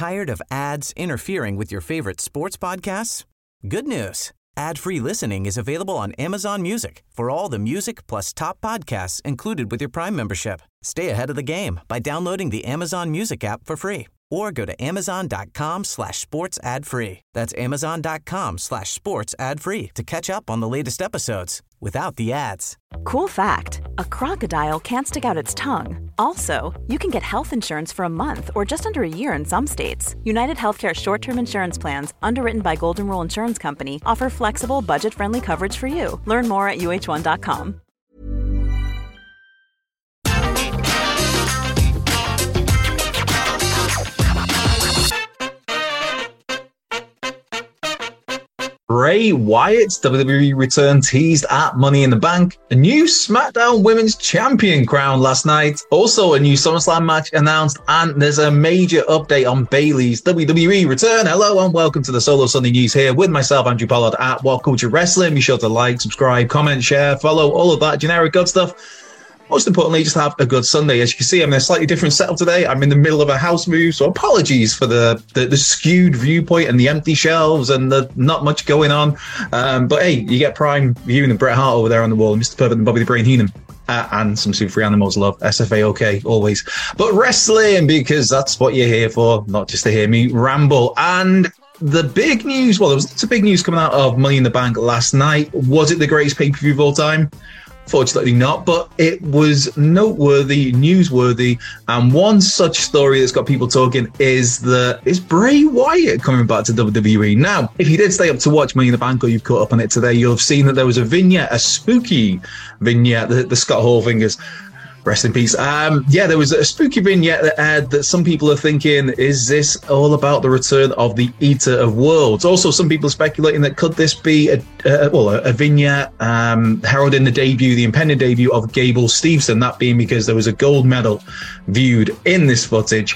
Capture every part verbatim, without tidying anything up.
Tired of ads interfering with your favorite sports podcasts? Good news. Ad-free listening is available on Amazon Music for all the music plus top podcasts included with your Prime membership. Stay ahead of the game by downloading the Amazon Music app for free or go to amazon.com slash sports ad free. That's amazon.com slash sports ad free to catch up on the latest episodes without the ads. Cool fact, a crocodile can't stick out its tongue. Also, you can get health insurance for a month or just under a year in some states. United Healthcare short-term insurance plans, underwritten by Golden Rule Insurance Company, offer flexible, budget-friendly coverage for you. Learn more at U H one dot com. Bray Wyatt's W W E return teased at Money in the Bank. A new SmackDown Women's Champion crown last night. Also a new SummerSlam match announced. And there's a major update on Bayley's W W E return. Hello and welcome to the Solo Sunday News here with myself, Andrew Pollard at What Culture Wrestling. Be sure to like, subscribe, comment, share, follow, all of that generic good stuff. Most importantly, just have a good Sunday. As you can see, I'm in a slightly different setup today. I'm in the middle of a house move, so apologies for the the, the skewed viewpoint and the empty shelves and the not much going on. Um, but hey, you get Prime viewing and Bret Hart over there on the wall, Mister Perfect and Bobby the Brain Heenan. Uh, and some Super Free Animals love. S F A OK, always. But wrestling, because that's what you're here for, not just to hear me ramble. And the big news, well, there was lots of big news coming out of Money in the Bank last night. Was it the greatest pay-per-view of all time? Fortunately not, but it was noteworthy, newsworthy, and one such story that's got people talking is the is Bray Wyatt coming back to W W E. Now, if you did stay up to watch Money in the Bank or you've caught up on it today, you'll have seen that there was a vignette, a spooky vignette, the, the Scott Hall fingers. Rest in peace. Um, yeah, there was a spooky vignette that aired that some people are thinking, is this all about the return of the Eater of Worlds? Also, some people are speculating that could this be a, a well, a, a vignette um, heralding the debut, the impending debut of Gable Steveson, that being because there was a gold medal viewed in this footage.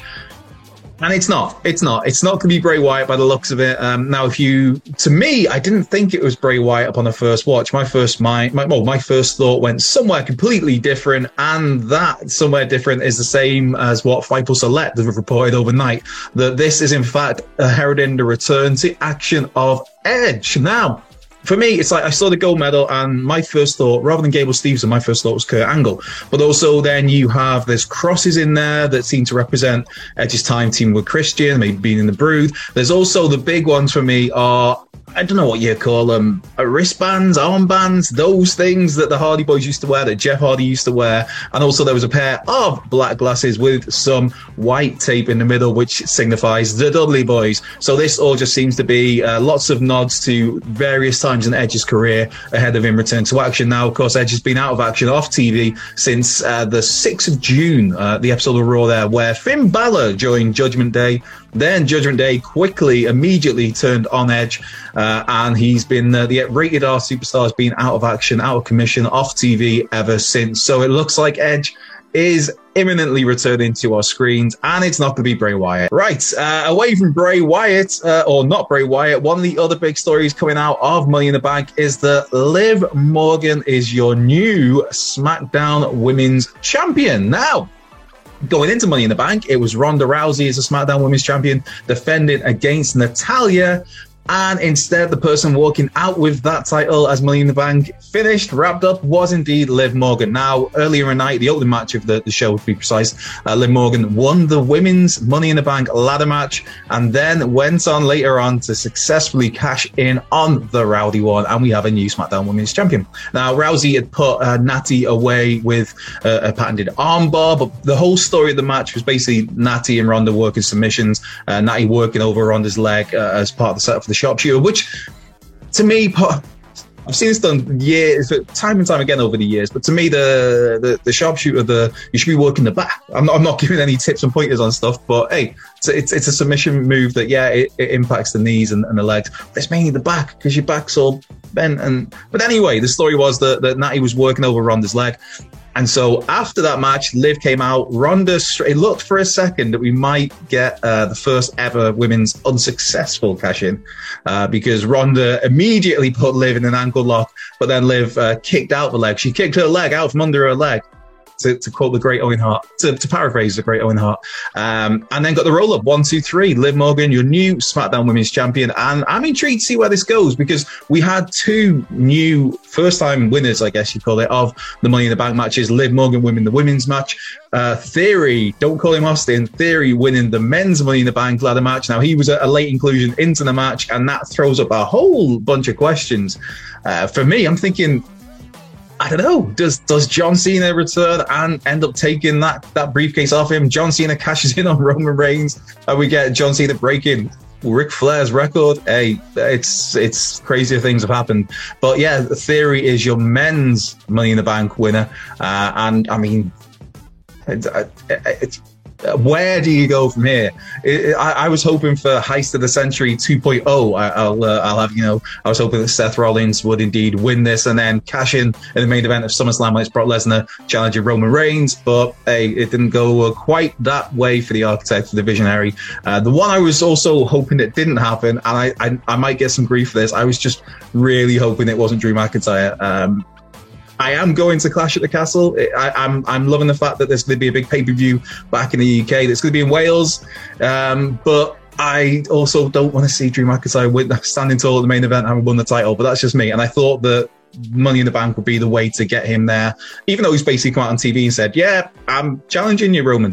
And it's not. It's not. It's not going to be Bray Wyatt by the looks of it. Um, now, if you, to me, I didn't think it was Bray Wyatt upon the first watch. My first, my, my, well, my first thought went somewhere completely different, and that somewhere different is the same as what Fightful Select have reported overnight. That this is in fact heralding the return to action of Edge. Now, for me, it's like I saw the gold medal and my first thought, rather than Gable Steveson, my first thought was Kurt Angle. But also then you have, there's crosses in there that seem to represent Edge's time team with Christian, maybe being in the Brood. There's also the big ones for me are, I don't know what you call them, wristbands, armbands, those things that the Hardy Boys used to wear, that Jeff Hardy used to wear. And also there was a pair of black glasses with some white tape in the middle, which signifies the Dudley Boys. So this all just seems to be uh, lots of nods to various times in Edge's career ahead of him return to action. Now, of course, Edge has been out of action off T V since uh, the sixth of June, uh, the episode of Raw there, where Finn Balor joined Judgment Day. Then Judgment Day quickly, immediately turned on Edge, uh, and he's been, uh, the rated R superstar has been out of action, out of commission, off T V ever since. So it looks like Edge is imminently returning to our screens, and it's not going to be Bray Wyatt. Right, uh, away from Bray Wyatt, uh, or not Bray Wyatt, one of the other big stories coming out of Money in the Bank is that Liv Morgan is your new SmackDown Women's Champion. Now, going into Money in the Bank, it was Ronda Rousey as a SmackDown Women's Champion defending against Natalya. And instead, the person walking out with that title as Money in the Bank finished, wrapped up, was indeed Liv Morgan. Now, earlier in the night, the opening match of the, the show, to be precise, uh, Liv Morgan won the women's Money in the Bank ladder match and then went on later on to successfully cash in on the Rowdy one. And we have a new SmackDown Women's Champion. Now, Rousey had put uh, Natty away with uh, a patented armbar, but the whole story of the match was basically Natty and Ronda working submissions, uh, Natty working over Ronda's leg uh, as part of the setup for the sharpshooter, which to me, I've seen this done years, time and time again over the years, but to me, the the, the sharpshooter, the you should be working the back. I'm not, I'm not giving any tips and pointers on stuff, but hey, it's it's, it's a submission move that, yeah, it, it impacts the knees and, and the legs, but it's mainly the back because your back's all bent. And But anyway, the story was that, that Natty was working over Ronda's leg. And so after that match, Liv came out. Ronda, it looked for a second that we might get uh, the first ever women's unsuccessful cash-in uh, because Ronda immediately put Liv in an ankle lock, but then Liv uh, kicked out the leg. She kicked her leg out from under her leg to, to quote the great Owen Hart, to, to paraphrase the great Owen Hart. Um, and then got the roll-up, one, two, three. Liv Morgan, your new SmackDown Women's Champion. And I'm intrigued to see where this goes, because we had two new first-time winners, I guess you call it, of the Money in the Bank matches. Liv Morgan winning the women's match. Uh, Theory, don't call him Austin, Theory winning the men's Money in the Bank ladder match. Now, he was a, a late inclusion into the match, and that throws up a whole bunch of questions. Uh, for me, I'm thinking, I don't know, does does John Cena return and end up taking that, that briefcase off him? John Cena cashes in on Roman Reigns, and we get John Cena breaking Ric Flair's record. Hey, it's it's crazier things have happened. But yeah, the Theory is your men's Money in the Bank winner. Uh, and I mean, it's, it's where do you go from here? I, I was hoping for Heist of the Century two point oh. I, I'll, uh, I'll have, you know, I was hoping that Seth Rollins would indeed win this and then cash in in the main event of SummerSlam when it's Brock Lesnar challenging Roman Reigns. But hey, it didn't go uh, quite that way for the architect, for the visionary. Uh, the one I was also hoping it didn't happen, and I, I, I might get some grief for this, I was just really hoping it wasn't Drew McIntyre. Um, I am going to Clash at the Castle. I, I'm I'm loving the fact that there's going to be a big pay-per-view back in the U K. That's going to be in Wales. Um, but I also don't want to see Drew McIntyre win, standing tall at the main event, having won the title. But that's just me. And I thought that Money in the Bank would be the way to get him there, even though he's basically come out on T V and said, yeah, I'm challenging you, Roman.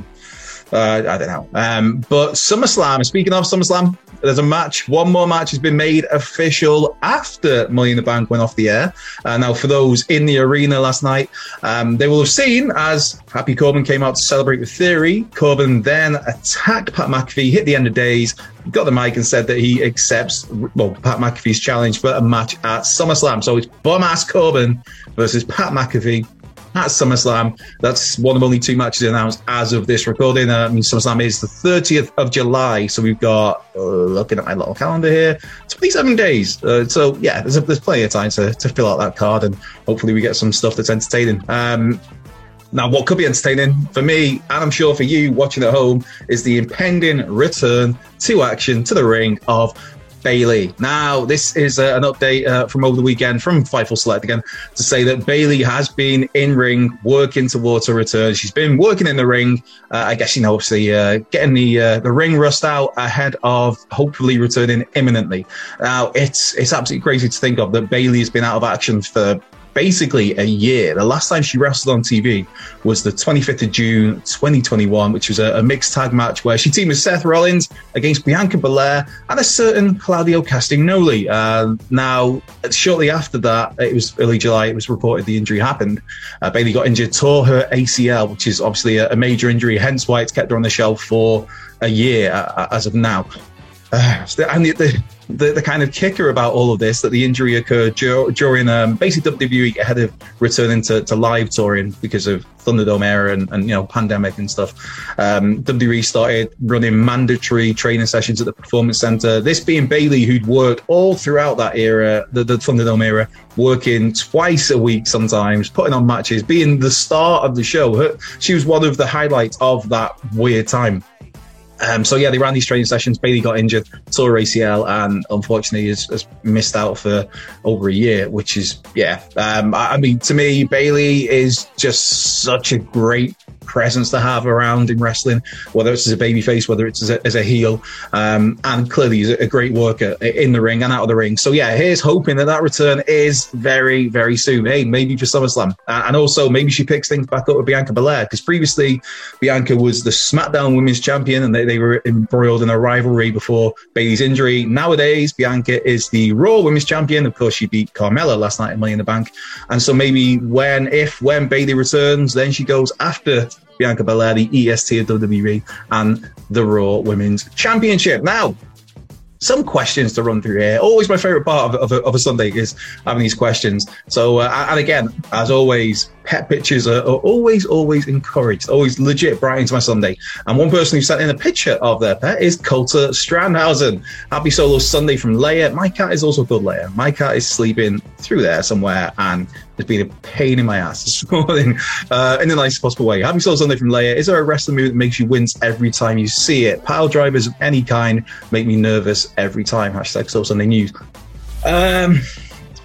Uh, I don't know. Um, but SummerSlam, speaking of SummerSlam, there's a match. One more match has been made official after Money in the Bank went off the air. Uh, now, for those in the arena last night, um, they will have seen as Happy Corbin came out to celebrate with Theory. Corbin then attacked Pat McAfee, hit the end of days, got the mic and said that he accepts, well, Pat McAfee's challenge for a match at SummerSlam. So it's bum-ass Corbin versus Pat McAfee at SummerSlam. That's one of only two matches announced as of this recording. Uh, I mean, SummerSlam is the thirtieth of July, so we've got, uh, looking at my little calendar here, twenty-seven days. Uh, so yeah, there's, a, there's plenty of time to, to fill out that card, and hopefully we get some stuff that's entertaining. Um, Now, what could be entertaining for me, and I'm sure for you watching at home, is the impending return to action, to the ring, of Bayley. Now, this is uh, an update uh, from over the weekend from Fightful Select again to say that Bayley has been in ring working towards a return. She's been working in the ring. Uh, I guess, you know, obviously uh, getting the uh, the ring rust out ahead of hopefully returning imminently. Now, it's it's absolutely crazy to think of that Bayley has been out of action for basically a year. The last time she wrestled on T V was the twenty-fifth of June, twenty twenty-one, which was a, a mixed tag match where she teamed with Seth Rollins against Bianca Belair and a certain Claudio Castagnoli. Uh, now, shortly after that, it was early July, it was reported the injury happened. Uh, Bayley got injured, tore her A C L, which is obviously a, a major injury, hence why it's kept her on the shelf for a year uh, as of now. Uh, and the, the, the, the kind of kicker about all of this, that the injury occurred dur- during um, basically W W E ahead of returning to, to live touring because of Thunderdome era and, and you know, pandemic and stuff. Um, W W E started running mandatory training sessions at the Performance Center. This being Bayley, who'd worked all throughout that era, the, the Thunderdome era, working twice a week sometimes, putting on matches, being the star of the show. Her, she was one of the highlights of that weird time. Um, so yeah, they ran these training sessions. Bayley got injured, tore her A C L, and unfortunately has, has missed out for over a year, which is, yeah. Um, I, I mean, to me, Bayley is just such a great presence to have around in wrestling, whether it's as a babyface, whether it's as a, as a heel, um, and clearly he's a great worker in the ring and out of the ring. So yeah, here's hoping that that return is very, very soon. Hey, maybe for SummerSlam, uh, and also maybe she picks things back up with Bianca Belair, because previously Bianca was the SmackDown Women's Champion, and they, they were embroiled in a rivalry before Bayley's injury. Nowadays, Bianca is the Raw Women's Champion. Of course, she beat Carmella last night in Money in the Bank, and so maybe when, if when Bayley returns, then she goes after Bianca Belair, the E S T of W W E, and the Raw Women's Championship. Now, some questions to run through here. Always my favorite part of, of, a, of a Sunday is having these questions. So, uh, and again, as always, pet pictures are, are always, always encouraged, always legit brightens my Sunday. And one person who sent in a picture of their pet is Coulter Strandhausen. Happy Solo Sunday from Leia. My cat is also called Leia. My cat is sleeping through there somewhere and has been a pain in my ass this morning, uh, in the nicest possible way. Happy Solo Sunday from Leia. Is there a wrestling move that makes you wince every time you see it? Pile drivers of any kind make me nervous every time. Hashtag Solo Sunday News. Um...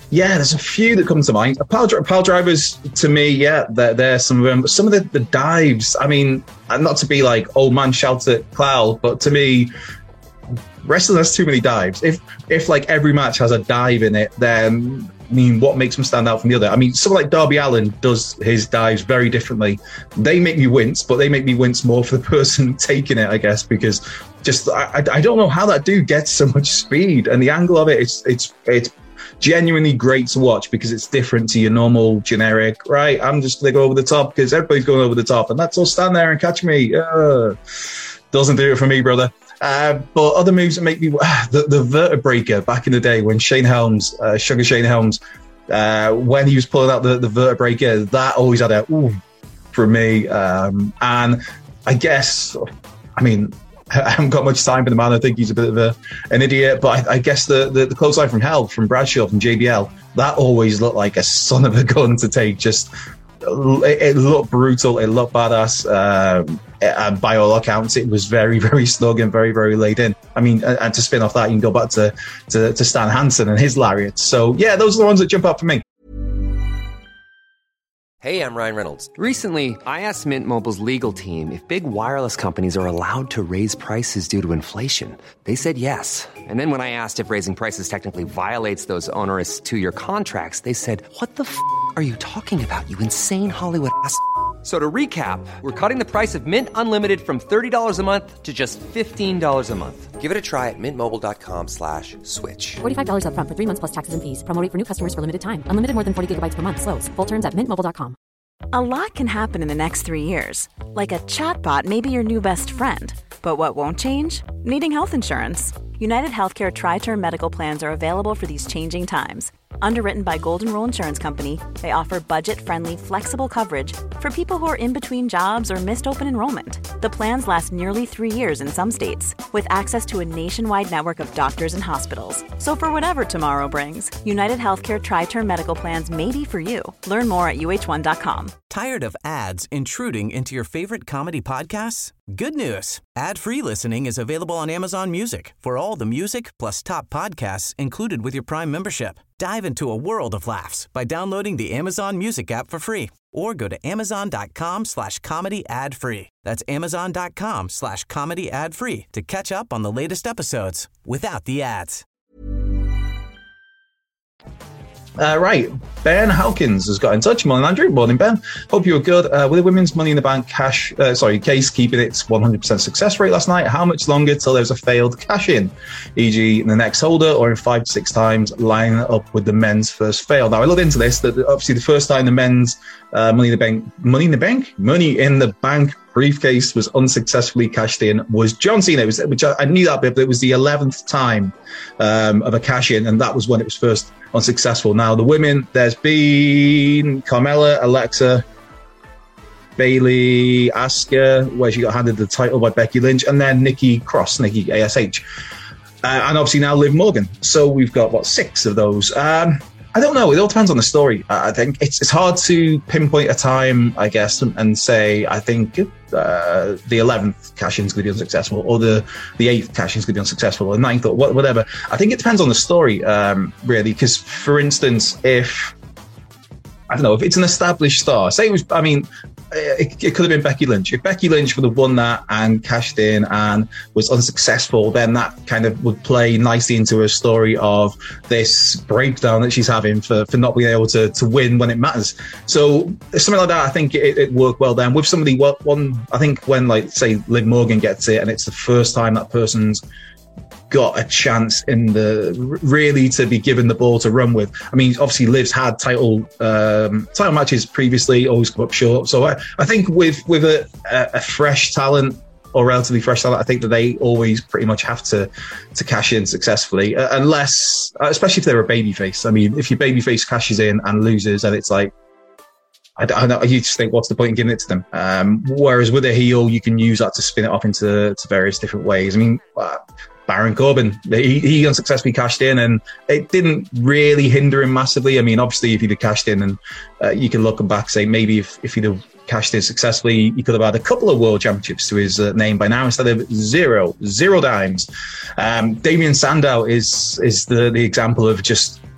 Yeah, there's a few that come to mind. Pile, pile drivers, to me, yeah, they're, they're some of them. But some of the, the dives, I mean, not to be like old man shout at cloud, but to me, wrestling has too many dives. If if like every match has a dive in it, then I mean, what makes them stand out from the other? I mean, someone like Darby Allin does his dives very differently. They make me wince, but they make me wince more for the person taking it, I guess, because just I, I don't know how that dude gets so much speed, and the angle of it, it's it's it's genuinely great to watch because it's different to your normal generic, right? I'm just going to go over the top because everybody's going over the top, and that's all stand there and catch me. Uh, doesn't do it for me, brother. Uh, but other moves that make me the, the vertebraker back in the day when Shane Helms, uh, Sugar Shane Helms, uh, when he was pulling out the, the vertebraker, that always had a ooh for me. Um, and I guess, I mean, I haven't got much time for the man. I think he's a bit of a, an idiot. But I, I guess the, the, the clothesline from Hell, from Bradshaw, from J B L, that always looked like a son of a gun to take. Just it, it looked brutal. It looked badass. Um, and by all accounts, it was very, very snug and very, very laid in. I mean, and, and to spin off that, you can go back to, to, to Stan Hansen and his lariats. So, yeah, those are the ones that jump out for me. Hey, I'm Ryan Reynolds. Recently, I asked Mint Mobile's legal team if big wireless companies are allowed to raise prices due to inflation. They said yes. And then when I asked if raising prices technically violates those onerous two-year contracts, they said, what the f*** are you talking about, you insane Hollywood ass f- So to recap, we're cutting the price of Mint Unlimited from thirty dollars a month to just fifteen dollars a month. Give it a try at mintmobile.com slash switch. forty-five dollars up front for three months plus taxes and fees. Promo rate for new customers for limited time. Unlimited more than forty gigabytes per month. Slows full terms at mint mobile dot com. A lot can happen in the next three years. Like a chatbot may be your new best friend. But what won't change? Needing health insurance. United Healthcare Tri-Term Medical Plans are available for these changing times. Underwritten by Golden Rule Insurance Company, they offer budget-friendly, flexible coverage for people who are in between jobs or missed open enrollment. The plans last nearly three years in some states, with access to a nationwide network of doctors and hospitals. So for whatever tomorrow brings, United Healthcare Tri-Term Medical Plans may be for you. Learn more at U H one dot com. Tired of ads intruding into your favorite comedy podcasts? Good news. Ad-free listening is available on Amazon Music for all the music plus top podcasts included with your Prime membership. Dive into a world of laughs by downloading the Amazon Music app for free or go to amazon.com slash comedy ad free. That's amazon.com slash comedy ad free to catch up on the latest episodes without the ads. Uh, right, Ben Hawkins has got in touch. Morning, Andrew. Morning, Ben. Hope you were good. Uh, with the women's Money in the Bank cash, uh, sorry, case keeping its one hundred percent success rate last night, how much longer till there's a failed cash in, for example in the next holder or in five to six times lining up with the men's first fail? Now, I looked into this, that obviously the first time the men's uh, Money in the Bank, Money in the Bank, Money in the Bank briefcase was unsuccessfully cashed in was John Cena. It was, which I, I knew that bit, but it was the eleventh time um, of a cash in, and that was when it was first unsuccessful. Now, the women, there's been Carmella, Alexa, Bayley, Asuka, where she got handed the title by Becky Lynch, and then Nikki Cross, Nikki A S H. Uh, and obviously now Liv Morgan. So we've got, what, six of those. Um, I don't know. It all depends on the story. I think it's it's hard to pinpoint a time, I guess, and, and say, I think uh, the eleventh cash-in is going to be unsuccessful, or the, the eighth cash-in is going to be unsuccessful, or the ninth, or whatever. I think it depends on the story, um, really, because, for instance, if, I don't know, if it's an established star, say it was, I mean, it, it could have been Becky Lynch. If Becky Lynch would have won that and cashed in and was unsuccessful, then that kind of would play nicely into a story of this breakdown that she's having for, for not being able to, to win when it matters. So something like that, I think it, it worked well then. With somebody, one, I think when, like, say, Liv Morgan gets it and it's the first time that person's got a chance in the really to be given the ball to run with. I mean, obviously Liv's had title um, title matches previously, always come up short. So I, I think with with a, a fresh talent or relatively fresh talent, I think that they always pretty much have to to cash in successfully, uh, unless, uh, especially if they're a babyface. I mean, if your babyface cashes in and loses, and it's like, I don't, I don't, you just think, what's the point in giving it to them? Um, whereas with a heel, you can use that to spin it off into to various different ways. I mean, uh, Baron Corbin, he, he unsuccessfully cashed in, and it didn't really hinder him massively. I mean, obviously, if he'd have cashed in, and uh, you can look back, say maybe if, if he'd have cashed in successfully, he could have had a couple of world championships to his uh, name by now instead of zero, zero dimes. Um, Damien Sandow is is the the example of just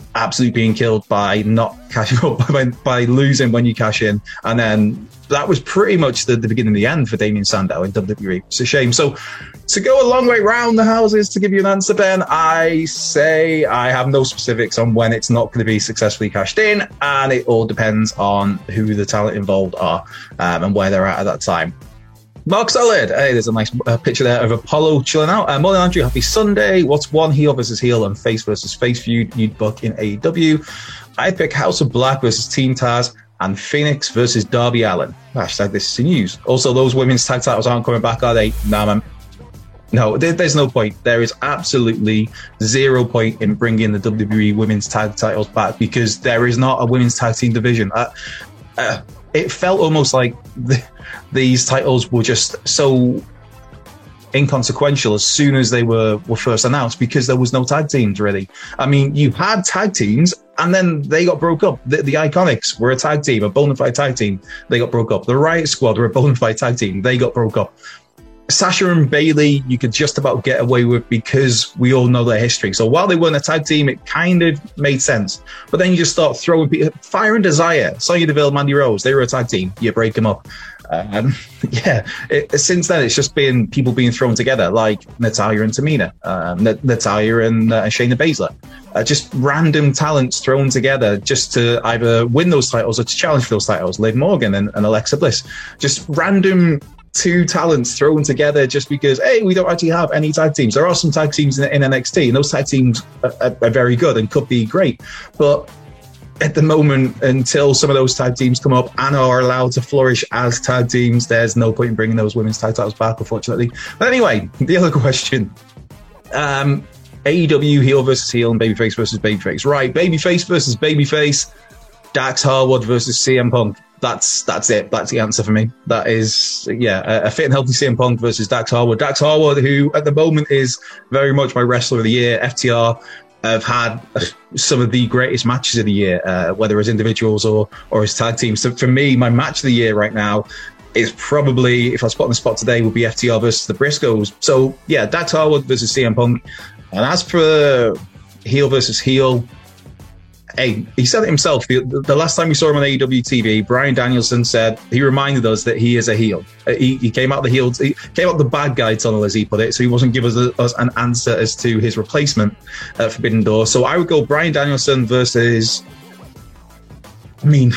absolutely being killed by not cashing up, by, by losing when you cash in. And then that was pretty much the, the beginning of the end for Damien Sandow in W W E. It's a shame. So to go a long way round the houses to give you an answer, Ben, I say I have no specifics on when it's not going to be successfully cashed in, and it all depends on who the talent involved are um, and where they're at at that time. Mark Solid, hey, there's a nice uh, picture there of Apollo chilling out. Uh, Morning Andrew, happy Sunday. What's one heel versus heel and face versus face feud you'd book in A E W? I'd pick House of Black versus Team Taz and Phoenix versus Darby Allin. Hashtag this is news. Also, those women's tag titles aren't coming back, are they? Nah, man. No, there, there's no point. There is absolutely zero point in bringing the W W E women's tag titles back because there is not a women's tag team division. Uh, uh, it felt almost like the, these titles were just so inconsequential as soon as they were, were first announced because there was no tag teams, really. I mean, you had tag teams and then they got broke up. The, the Iconics were a tag team, a bona fide tag team. They got broke up. The Riot Squad were a bona fide tag team. They got broke up. Sasha and Bayley, you could just about get away with because we all know their history. So while they weren't a tag team, it kind of made sense. But then you just start throwing people. Fire and Desire, Sonya Deville, Mandy Rose, they were a tag team. You break them up. Um, yeah, it, since then, it's just been people being thrown together, like Natalya and Tamina, um, N- Natalya and uh, Shayna Baszler. Uh, just random talents thrown together just to either win those titles or to challenge for those titles. Liv Morgan and, and Alexa Bliss. Just random two talents thrown together just because, hey, we don't actually have any tag teams. There are some tag teams in, in N X T, and those tag teams are, are, are very good and could be great. But at the moment, until some of those tag teams come up and are allowed to flourish as tag teams, there's no point in bringing those women's tag titles back, unfortunately. But anyway, the other question. Um, A E W heel versus heel and babyface versus babyface. Right, babyface versus babyface. Dax Harwood versus C M Punk. That's that's it. That's the answer for me. That is, yeah, a, a fit and healthy C M Punk versus Dax Harwood. Dax Harwood, who at the moment is very much my wrestler of the year. F T R have had some of the greatest matches of the year, uh, whether as individuals or or as tag teams. So for me, my match of the year right now is probably, if I spot on the spot today, would be F T R versus the Briscoes. So yeah, Dax Harwood versus C M Punk. And as for heel versus heel, hey, he said it himself. The, the last time we saw him on A E W T V, Bryan Danielson said, he reminded us that he is a heel. He, he came out the heel, he came out the bad guy tunnel, as he put it. So he wasn't giving us, us an answer as to his replacement at Forbidden Door. So I would go Bryan Danielson versus, I mean,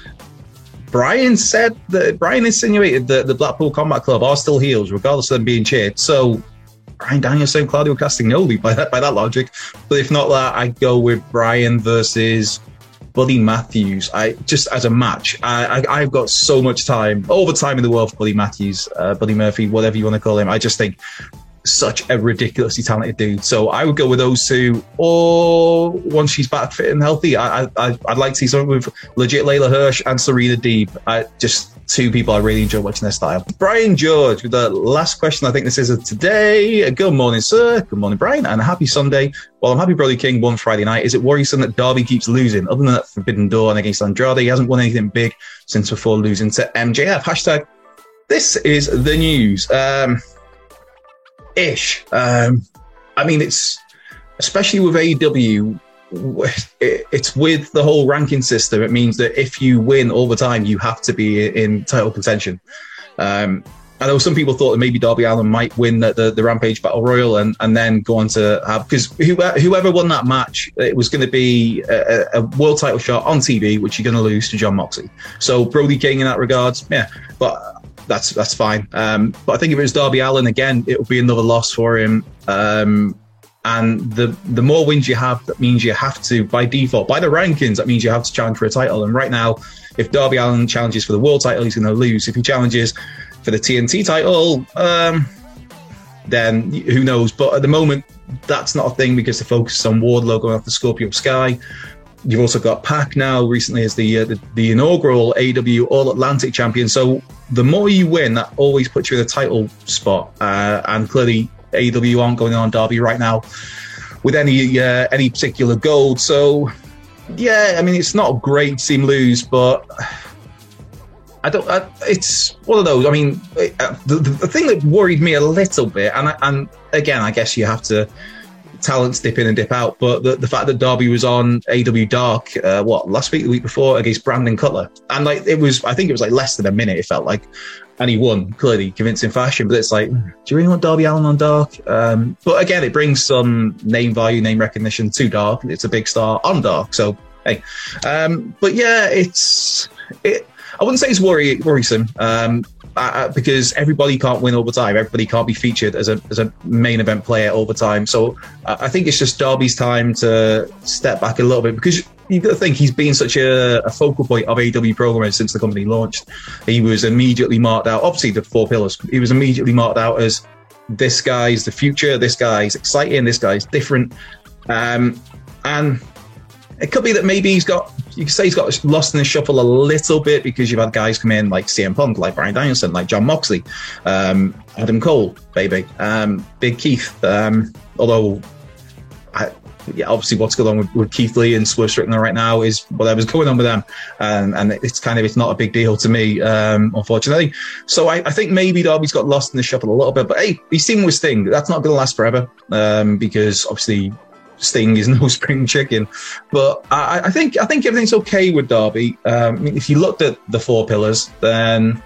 Brian said that, Brian insinuated that the Blackpool Combat Club are still heels, regardless of them being cheered. So Bryan Danielson, Claudio Castagnoli by that by that logic. But if not that, I'd go with Bryan versus Buddy Matthews. I just as a match, I, I I've got so much time, all the time in the world for Buddy Matthews, uh, Buddy Murphy, whatever you want to call him. I just think such a ridiculously talented dude. So I would go with those two. Or once she's back fit and healthy, I, I I'd like to see something with legit Layla Hirsch and Serena Deeb. I just. Two people I really enjoy watching their style. Brian George with the last question. I think this is of today. Good morning, sir. Good morning, Brian, and a happy Sunday. Well, I'm happy Brody King won Friday night. Is it worrisome that Darby keeps losing? Other than that Forbidden Door and against Andrade, he hasn't won anything big since before losing to M J F. Hashtag this is the news. Um, ish. Um, I mean, it's especially with A E W. It's with the whole ranking system. It means that if you win all the time, you have to be in title contention. Um, I know some people thought that maybe Darby Allin might win the, the, the Rampage Battle Royal and, and then go on to have, because whoever, whoever won that match, it was going to be a, a world title shot on T V, which you're going to lose to Jon Moxley. So Brody King in that regard, yeah, but that's that's fine. Um, but I think if it was Darby Allin again, it would be another loss for him. Um, And the the more wins you have, that means you have to, by default, by the rankings, that means you have to challenge for a title. And right now, if Darby Allin challenges for the world title, he's going to lose. If he challenges for the T N T title, um, then who knows? But at the moment, that's not a thing because the focus is on Wardlow going after Scorpio Sky. You've also got Pac now recently as the, uh, the the inaugural A E W All Atlantic champion. So the more you win, that always puts you in a title spot. Uh, and clearly, A E W aren't going on Darby right now with any uh, any particular gold. So, yeah, I mean, it's not great to see him lose, but I don't. I, it's one of those. I mean, it, uh, the, the thing that worried me a little bit, and and again, I guess you have to talents dip in and dip out. But the, the fact that Darby was on A E W Dark, uh, what, last week, the week before, against Brandon Cutler. And like, it was, I think it was like less than a minute, it felt like. And he won, clearly, convincing fashion. But it's like, do you really want Darby Allin on Dark? Um, but again, it brings some name value, name recognition to Dark. It's a big star on Dark. So, hey. Um, but yeah, it's, it, I wouldn't say it's worry, worrisome. Um, Uh, because everybody can't win all the time. Everybody can't be featured as a as a main event player all the time. So uh, I think it's just Darby's time to step back a little bit, because you've got to think he's been such a, a focal point of A E W programming since the company launched. He was immediately marked out, obviously the four pillars, he was immediately marked out as this guy's the future, this guy's exciting, this guy's different. Um, and it could be that maybe he's got, you could say he's got lost in the shuffle a little bit, because you've had guys come in like C M Punk, like Bryan Danielson, like Jon Moxley, um, Adam Cole, baby, um, Big Keith. Um, although, I, yeah, obviously what's going on with, with Keith Lee and Swerve Strickland right now is whatever's going on with them. Um, and it's kind of, it's not a big deal to me, um, unfortunately. So I, I think maybe Darby's got lost in the shuffle a little bit. But hey, he's teaming with Sting. That's not going to last forever, um, because obviously Sting is no spring chicken. But I, I think I think everything's okay with Darby. Um, I mean, if you looked at the four pillars, then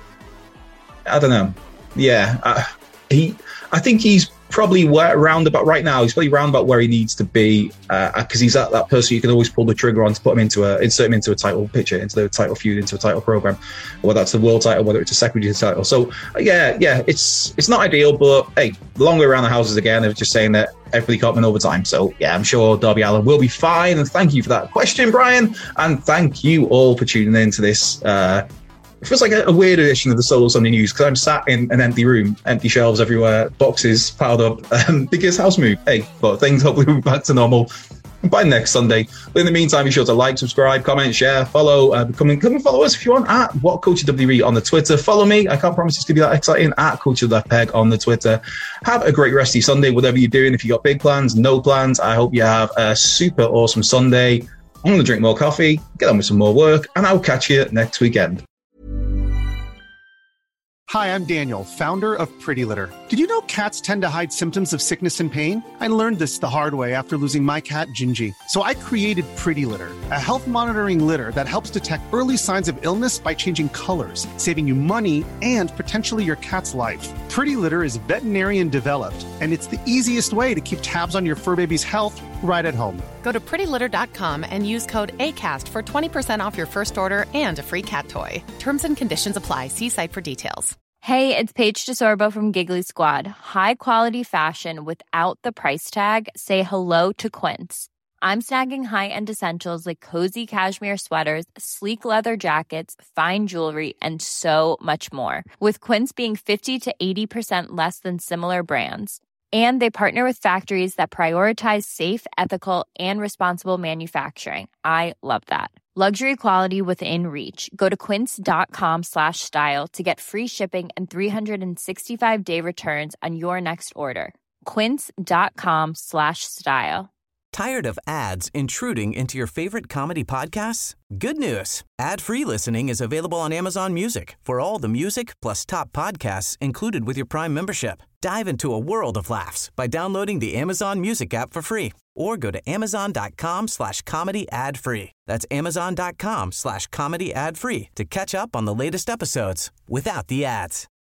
I don't know. Yeah, uh, he. I think he's probably where, round about right now. He's probably round about where he needs to be, because uh, he's that, that person you can always pull the trigger on to put him into a insert him into a title picture, into the title feud, into a title program, whether that's the world title, whether it's a secondary title. So uh, yeah, yeah, it's it's not ideal, but hey, the long way around the houses again. They're just saying that everybody can't win over time. So yeah, I'm sure Darby Allin will be fine. And thank you for that question, Brian, and thank you all for tuning in to this. Uh, It feels like a, a weird edition of the Solo Sunday News, because I'm sat in an empty room, empty shelves everywhere, boxes piled up, um, because house move. Hey, but things hopefully will be back to normal by next Sunday. But in the meantime, be sure to like, subscribe, comment, share, follow. Uh, come, and, come and follow us if you want at What Culture W W E on the Twitter. Follow me. I can't promise it's going to be that exciting, at Culture Left Peg on the Twitter. Have a great rest of your Sunday, whatever you're doing. If you got big plans, no plans, I hope you have a super awesome Sunday. I'm going to drink more coffee, get on with some more work, and I'll catch you next weekend. Hi, I'm Daniel, founder of Pretty Litter. Did you know cats tend to hide symptoms of sickness and pain? I learned this the hard way after losing my cat, Gingy. So I created Pretty Litter, a health monitoring litter that helps detect early signs of illness by changing colors, saving you money and potentially your cat's life. Pretty Litter is veterinarian developed, and it's the easiest way to keep tabs on your fur baby's health right at home. Go to pretty litter dot com and use code ACAST for twenty percent off your first order and a free cat toy. Terms and conditions apply. See site for details. Hey, it's Paige DeSorbo from Giggly Squad. High quality fashion without the price tag. Say hello to Quince. I'm snagging high-end essentials like cozy cashmere sweaters, sleek leather jackets, fine jewelry, and so much more. With Quince being fifty to eighty percent less than similar brands. And they partner with factories that prioritize safe, ethical, and responsible manufacturing. I love that. Luxury quality within reach. Go to quince.com slash style to get free shipping and three sixty-five day returns on your next order. Quince.com slash style. Tired of ads intruding into your favorite comedy podcasts? Good news. Ad-free listening is available on Amazon Music for all the music plus top podcasts included with your Prime membership. Dive into a world of laughs by downloading the Amazon Music app for free or go to amazon.com slash comedy ad free. That's amazon.com slash comedy ad free to catch up on the latest episodes without the ads.